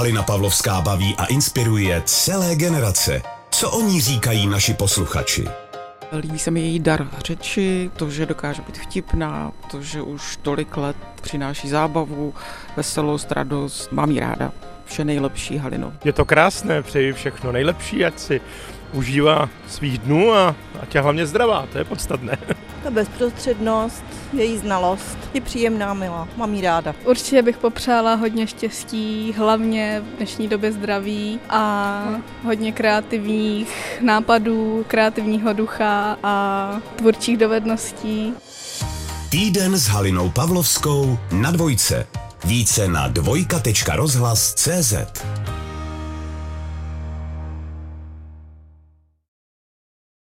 Halina Pavlovská baví a inspiruje celé generace. Co o ní říkají naši posluchači? Líbí se mi její dar řeči, to, že dokáže být vtipná, to, že už tolik let přináší zábavu, veselost, radost. Mám jí ráda. Vše nejlepší, Halino. Je to krásné, přeji všechno nejlepší, ať si užívá svých dnů a ať je hlavně zdravá, to je podstatné. Ta bezprostřednost, její znalost je příjemná, milá, mám jí ráda. Určitě bych popřála hodně štěstí, hlavně v dnešní době zdraví a hodně kreativních nápadů, kreativního ducha a tvůrčích dovedností. Týden s Halinou Pavlovskou na Dvojce. Více na dvojka.rozhlas.cz.